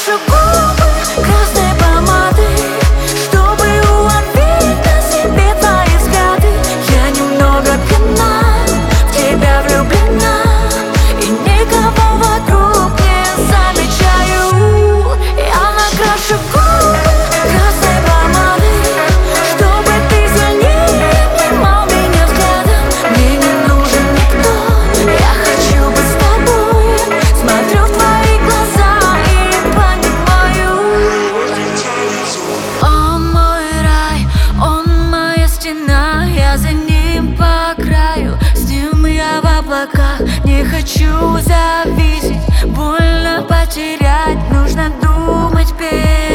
накрашу губы красной помадой, чтобы уловить на себе твои взгляды. Я немного пьяна, в тебя влюблена, и никого вокруг не замечаю. Я накрашу губы красной помадой, чтобы ты сильнее обнимал меня взглядом. Мне не нужен никто, я хочу быть с тобой. Смотрю в твои глаза и понимаю. Он мой рай, он моя стена, я за ним по краю, с ним я в облаках. Не хочу зависеть, больно потерять, нужно думать вперед.